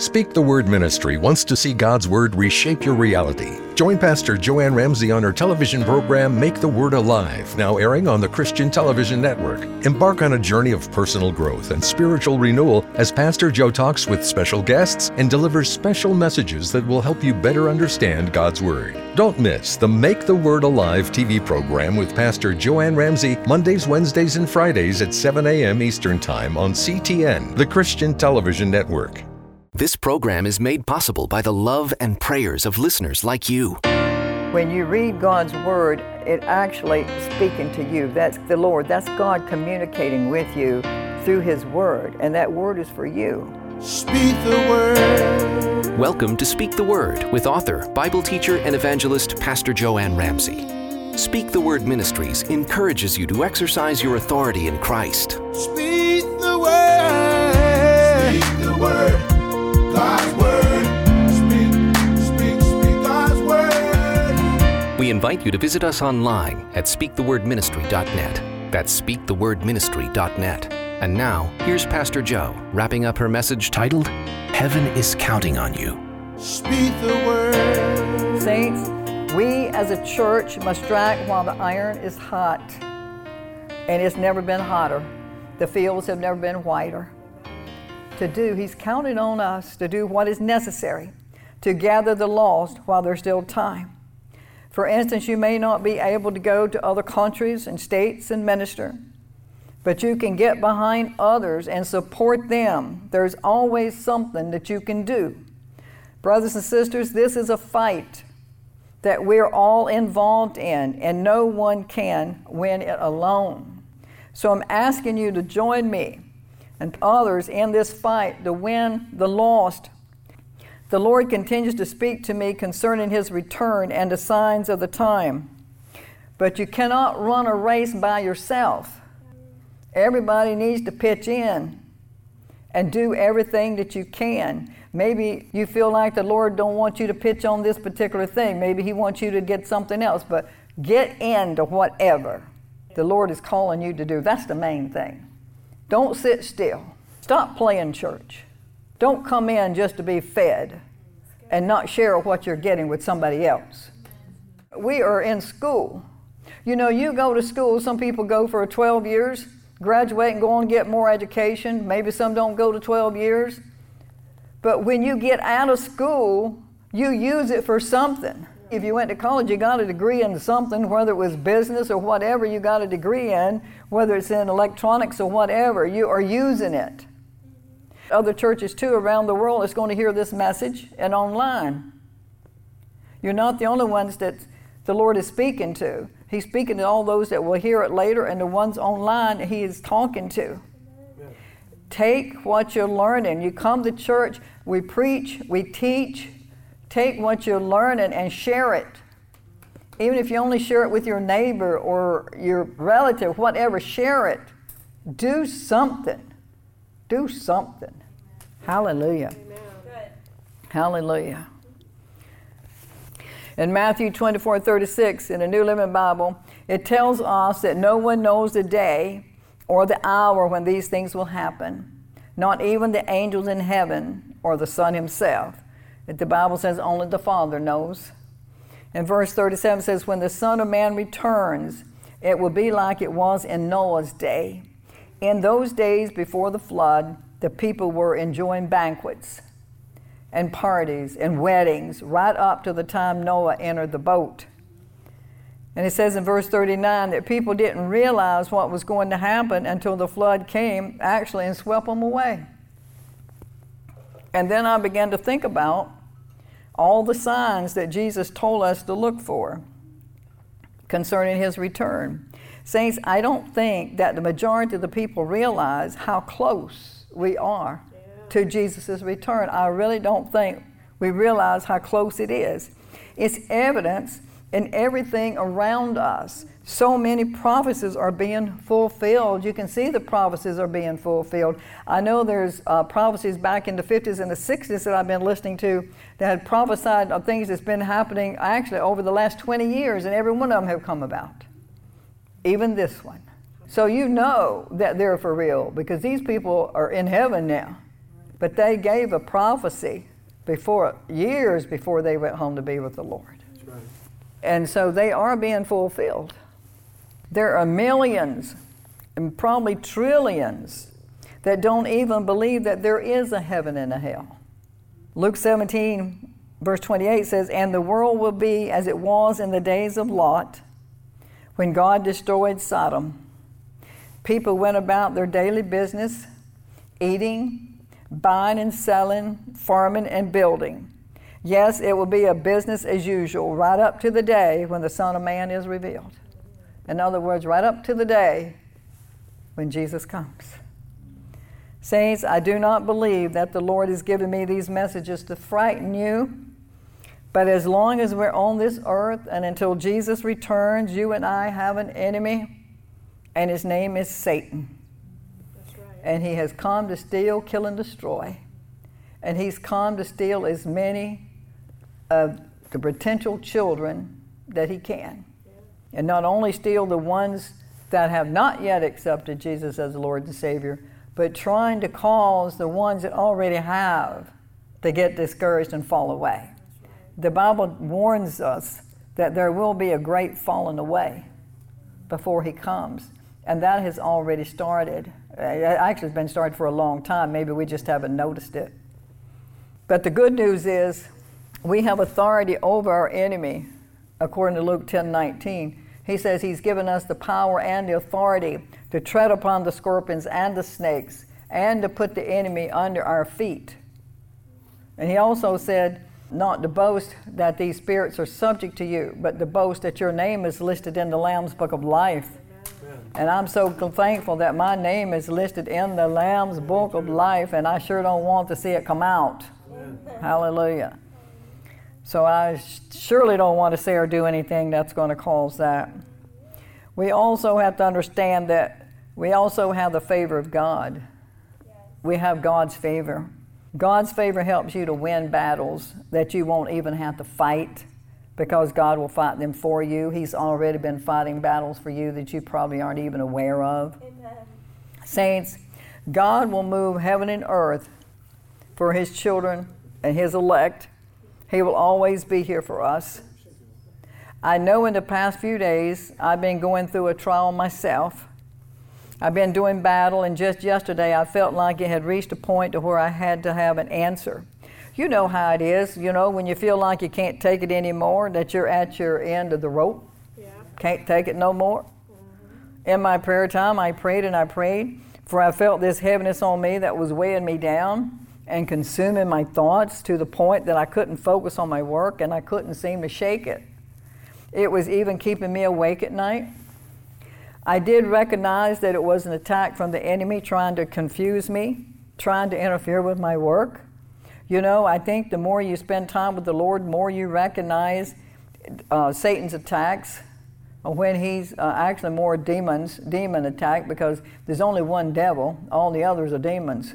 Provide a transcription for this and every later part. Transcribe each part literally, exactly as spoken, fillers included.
Speak the Word Ministry wants to see God's Word reshape your reality. Join Pastor Joanne Ramsey on her television program, Make the Word Alive, now airing on the Christian Television Network. Embark on a journey of personal growth and spiritual renewal as Pastor Joe talks with special guests and delivers special messages that will help you better understand God's Word. Don't miss the Make the Word Alive T V program with Pastor Joanne Ramsey, Mondays, Wednesdays, and Fridays at seven a.m. Eastern Time on C T N, the Christian Television Network. This program is made possible by the love and prayers of listeners like you. When you read God's Word, it actually is speaking to you. That's the Lord. That's God communicating with you through His Word, and that Word is for you. Speak the Word. Welcome to Speak the Word with author, Bible teacher, and evangelist Pastor Joanne Ramsey. Speak the Word Ministries encourages you to exercise your authority in Christ. Speak the Word. Speak the Word. God's Word. Speak, speak, speak God's Word. We invite you to visit us online at speak the word ministry dot net. That's speak the word ministry dot net. And now, here's Pastor Joe wrapping up her message titled, Heaven is Counting on You. Speak the Word. Saints, we as a church must strike while the iron is hot. And it's never been hotter. The fields have never been whiter. To do, He's counted on us to do what is necessary to gather the lost while there's still time. For instance, you may not be able to go to other countries and states and minister, but you can get behind others and support them. There's always something that you can do. Brothers and sisters, this is a fight that we're all involved in, and no one can win it alone. So I'm asking you to join me and others in this fight to win the lost. The Lord continues to speak to me concerning His return and the signs of the time. But you cannot run a race by yourself. Everybody needs to pitch in and do everything that you can. Maybe you feel like the Lord don't want you to pitch on this particular thing. Maybe He wants you to get something else, but get into whatever the Lord is calling you to do. That's the main thing. Don't sit still. Stop playing church. Don't come in just to be fed and not share what you're getting with somebody else. We are in school. You know, you go to school, some people go for twelve years, graduate and go on and get more education. Maybe some don't go to twelve years. But when you get out of school, you use it for something. If you went to college, you got a degree in something, whether it was business or whatever you got a degree in, whether it's in electronics or whatever, you are using it. Other churches too around the world is going to hear this message and online. You're not the only ones that the Lord is speaking to. He's speaking to all those that will hear it later, and the ones online He is talking to. Take what you're learning. You come to church, we preach, we teach. Take what you're learning and share it. Even if you only share it with your neighbor or your relative, whatever, share it. Do something. Do something. Hallelujah. Amen. Hallelujah. In Matthew twenty-four thirty-six, in the New Living Bible, it tells us that no one knows the day or the hour when these things will happen, not even the angels in heaven or the Son Himself. The Bible says only the Father knows. And verse thirty-seven says, when the Son of Man returns, it will be like it was in Noah's day. In those days before the flood, the people were enjoying banquets and parties and weddings right up to the time Noah entered the boat. And it says in verse thirty-nine that people didn't realize what was going to happen until the flood came actually and swept them away. And then I began to think about all the signs that Jesus told us to look for concerning His return. Saints, I don't think that the majority of the people realize how close we are yeah. to Jesus' return. I really don't think we realize how close it is. It's evidence in everything around us. So many prophecies are being fulfilled. You can see the prophecies are being fulfilled. I know there's uh, prophecies back in the fifties and the sixties that I've been listening to that had prophesied of things that's been happening actually over the last twenty years, and every one of them have come about. Even this one. So you know that they're for real because these people are in heaven now. But they gave a prophecy before, years before they went home to be with the Lord. That's right. And so they are being fulfilled. There are millions and probably trillions that don't even believe that there is a heaven and a hell. Luke seventeen, verse twenty-eight says, "And the world will be as it was in the days of Lot, when God destroyed Sodom. People went about their daily business, eating, buying and selling, farming and building. Yes, it will be a business as usual, right up to the day when the Son of Man is revealed." In other words, right up to the day when Jesus comes. Saints, I do not believe that the Lord has given me these messages to frighten you, but as long as we're on this earth and until Jesus returns, you and I have an enemy, and his name is Satan. That's right. And he has come to steal, kill, and destroy. And he's come to steal as many of the potential children that he can. Yeah. And not only steal the ones that have not yet accepted Jesus as Lord and Savior, but trying to cause the ones that already have to get discouraged and fall away. The Bible warns us that there will be a great falling away before he comes, and that has already started. It actually has been started for a long time. Maybe we just haven't noticed it. But the good news is we have authority over our enemy, according to Luke ten nineteen. He says he's given us the power and the authority to tread upon the scorpions and the snakes and to put the enemy under our feet. And he also said not to boast that these spirits are subject to you, but to boast that your name is listed in the Lamb's Book of Life. Amen. And I'm so thankful that my name is listed in the Lamb's Book of Life, and I sure don't want to see it come out. Amen. Hallelujah. So I surely don't want to say or do anything that's going to cause that. We also have to understand that we also have the favor of God. We have God's favor. God's favor helps you to win battles that you won't even have to fight, because God will fight them for you. He's already been fighting battles for you that you probably aren't even aware of. Amen. Saints, God will move heaven and earth for his children and his elect. He will always be here for us. I know in the past few days I've been going through a trial myself. I've been doing battle, and just yesterday I felt like it had reached a point to where I had to have an answer. You know how it is, you know, when you feel like you can't take it anymore, that you're at your end of the rope. Yeah. Can't take it no more. Mm-hmm. In my prayer time, I prayed and I prayed, for I felt this heaviness on me that was weighing me down and consuming my thoughts to the point that I couldn't focus on my work and I couldn't seem to shake it. It was even keeping me awake at night. I did recognize that it was an attack from the enemy trying to confuse me, trying to interfere with my work. You know, I think the more you spend time with the Lord, the more you recognize uh, Satan's attacks, when he's uh, actually more demons, demon attack, because there's only one devil, all the others are demons.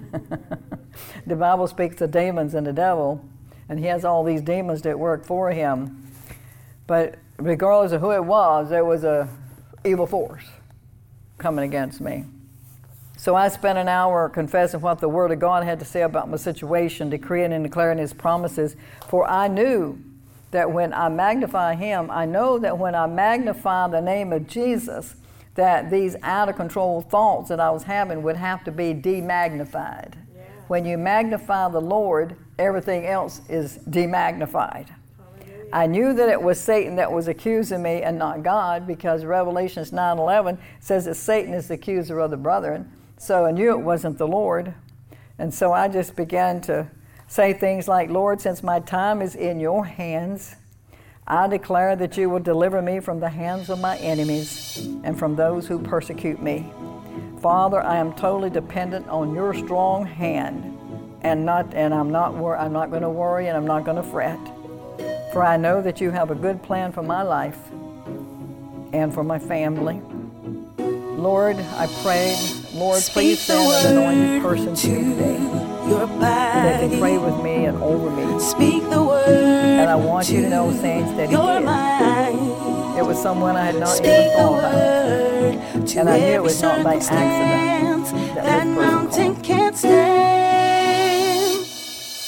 The Bible speaks of demons and the devil, and he has all these demons that work for him. But regardless of who it was, there was a evil force coming against me. So I spent an hour confessing what the Word of God had to say about my situation, decreeing and declaring his promises, for I knew that when I magnify him, I know that when I magnify the name of Jesus, that these out-of-control thoughts that I was having would have to be demagnified. Yeah. When you magnify the Lord, everything else is demagnified. Hallelujah. I knew that it was Satan that was accusing me and not God, because Revelations nine eleven says that Satan is the accuser of the brethren. So I knew it wasn't the Lord. And so I just began to say things like, Lord, since my time is in your hands, I declare that you will deliver me from the hands of my enemies and from those who persecute me. Father, I am totally dependent on your strong hand, and not and I'm not wor- I'm not going to worry, and I'm not going to fret. For I know that you have a good plan for my life and for my family. Lord, I pray, Lord, please send an anointed person to me today that can pray with me and over me. Speak the word. And I want you to know, saints, that he did. It was someone I had not even thought about. And I knew it was not by accident that this person called.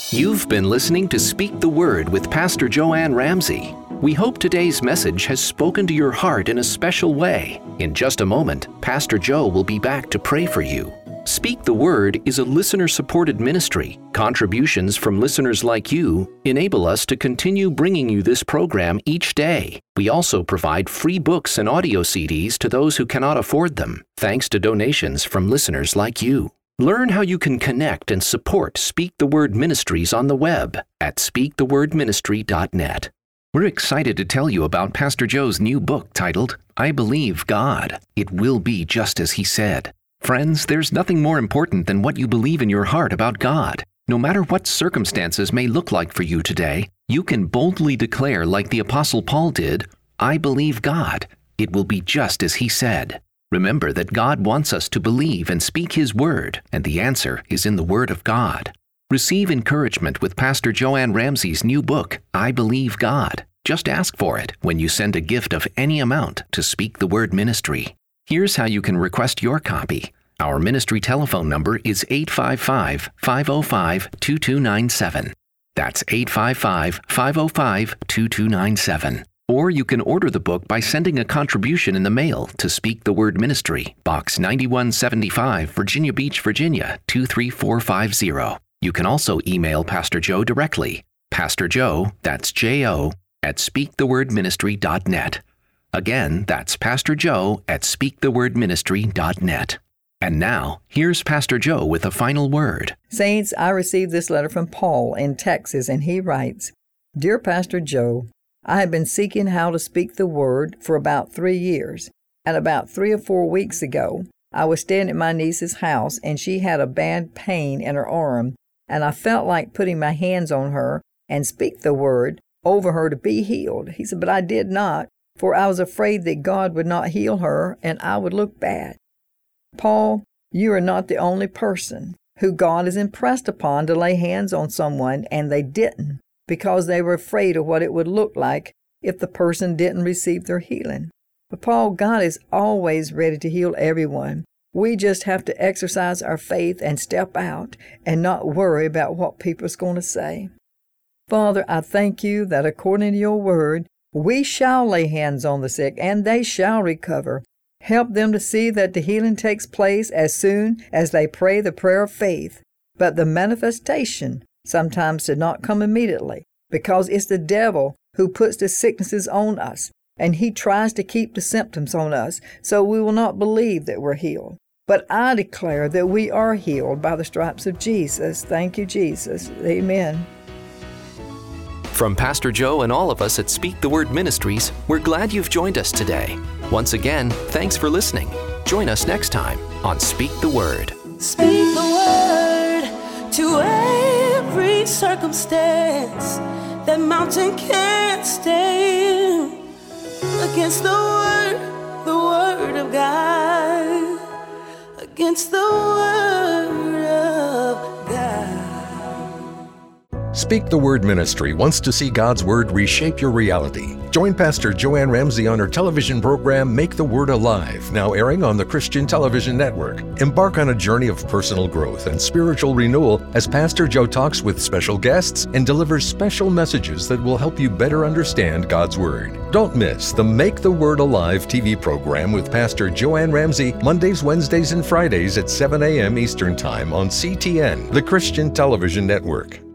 You've been listening to Speak the Word with Pastor Joanne Ramsey. We hope today's message has spoken to your heart in a special way. In just a moment, Pastor Joe will be back to pray for you. Speak the Word is a listener-supported ministry. Contributions from listeners like you enable us to continue bringing you this program each day. We also provide free books and audio C Ds to those who cannot afford them, thanks to donations from listeners like you. Learn how you can connect and support Speak the Word Ministries on the web at speak the word ministry dot net. We're excited to tell you about Pastor Joe's new book titled, I Believe God. It Will Be Just As He Said. Friends, there's nothing more important than what you believe in your heart about God. No matter what circumstances may look like for you today, you can boldly declare like the Apostle Paul did, I believe God. It will be just as He said. Remember that God wants us to believe and speak His Word, and the answer is in the Word of God. Receive encouragement with Pastor Joanne Ramsey's new book, I Believe God. Just ask for it when you send a gift of any amount to Speak the Word Ministry. Here's how you can request your copy. Our ministry telephone number is eight five five, five oh five, two two nine seven. That's eight five five, five oh five, two two nine seven. Or you can order the book by sending a contribution in the mail to Speak the Word Ministry, Box ninety-one seventy-five, Virginia Beach, Virginia, two three four five zero. You can also email Pastor Joe directly. Pastor Joe, that's J O, at speak the word ministry dot net. Again, that's Pastor Joe at speak the word ministry dot net. And now, here's Pastor Joe with a final word. Saints, I received this letter from Paul in Texas, and he writes, Dear Pastor Joe, I have been seeking how to speak the Word for about three years, and about three or four weeks ago, I was staying at my niece's house, and she had a bad pain in her arm, and I felt like putting my hands on her and speak the Word over her to be healed. He said, but I did not, for I was afraid that God would not heal her, and I would look bad. Paul, you are not the only person who God has impressed upon to lay hands on someone, and they didn't, because they were afraid of what it would look like if the person didn't receive their healing. But Paul, God is always ready to heal everyone. We just have to exercise our faith and step out and not worry about what people are going to say. Father, I thank you that according to your word, we shall lay hands on the sick and they shall recover. Help them to see that the healing takes place as soon as they pray the prayer of faith. But the manifestation sometimes did not come immediately, because it's the devil who puts the sicknesses on us, and he tries to keep the symptoms on us, so we will not believe that we're healed. But I declare that we are healed by the stripes of Jesus. Thank you, Jesus. Amen. From Pastor Joe and all of us at Speak the Word Ministries, we're glad you've joined us today. Once again, thanks for listening. Join us next time on Speak the Word. Speak the word to every circumstance. That mountain can't stand against the word, the word of God. Against the word of God. Speak the Word Ministry wants to see God's Word reshape your reality. Join Pastor Joanne Ramsey on her television program, Make the Word Alive, now airing on the Christian Television Network. Embark on a journey of personal growth and spiritual renewal as Pastor Joe talks with special guests and delivers special messages that will help you better understand God's Word. Don't miss the Make the Word Alive T V program with Pastor Joanne Ramsey, Mondays, Wednesdays, and Fridays at seven a.m. Eastern Time on C T N, the Christian Television Network.